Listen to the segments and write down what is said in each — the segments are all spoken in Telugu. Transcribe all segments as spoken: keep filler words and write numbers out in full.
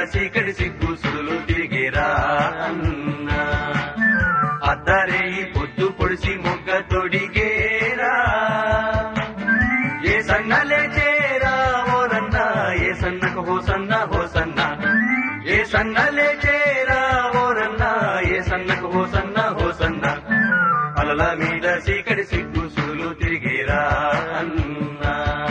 సీకడి సిగ్గు సుడులు తిరిగేరా అన్నా అద్దరే పొద్దు పొడిసి మొగ్గ తొడిగేరా ఏ సన్నలే చేరా ఓరన్నా ఏ సన్నకు హోసన్న హోసన్న ఏ సన్నలే చేరా ఓరన్నా ఏ సన్నకు హోసన్న హోసన్న అలల మీద సీకడి సిగ్గు సుడులు తిరిగేరా అన్నా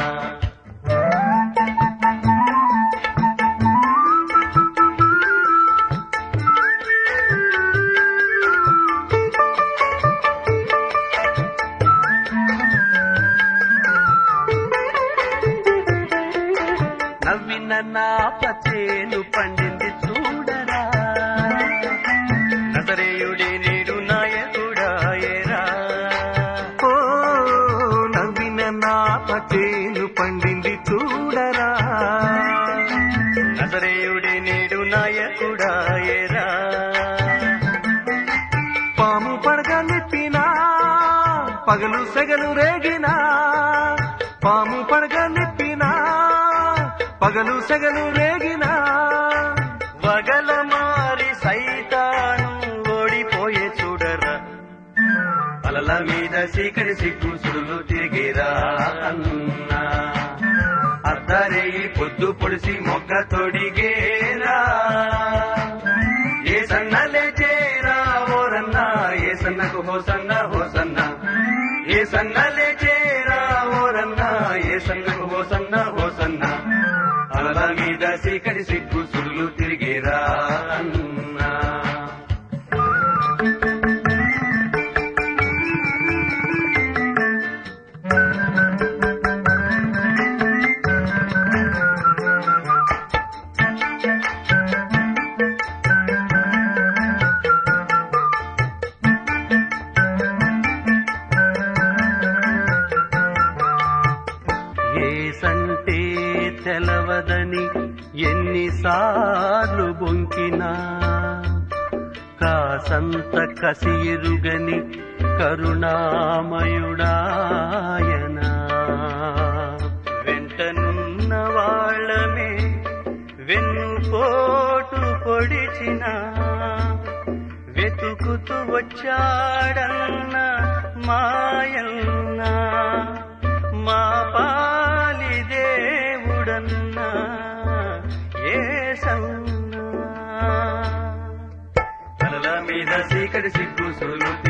నవ్విన నా పచేను పండింది చూడరా నజరేయుడే నేడు నాయకుడాయేరా ఓ నవ్విన నా పచేను పండింది చూడరా నజరేయుడే నేడు నాయకుడాయేరా పాము పడగ నెప్పినా పగలు సెగలు రేగినా పాము పడగ నెప్పినా పగలు సెగలు రేగినా వగల మారి సైతాను ఓడిపోయే చూడరా అలల మీద సీకడి సిగ్గు సుడులు తిరిగేరా అన్నా అద్దరే పొద్దు పొడిసి మొగ్గ తొడిగేరా ఏ సన్నలే చేరా ఓరన్నా ఏ సన్నకు హోసన్న హోసన్న ఏ సన్నలే చేరా ఓరన్నా ఏ సన్నకు హోసన్న హోసన్న అలల మీద సీకడి సిగ్గు సుడులు తిరిగేరా అన్నా ఏసంటే తెలవదని ఎన్నిసార్లు బొంకినా కాసంత కసిరుగని కరుణామయుడాయనా వెంటనున్న వాళ్ళమే వెన్నుపోటు పొడిచిన వెతుకుతూ వచ్చాడన్న మాయన్నా మా పాలి దేవుడన్నా యేసన్నా అలల మీద సీకడి సిగ్గు సుడులు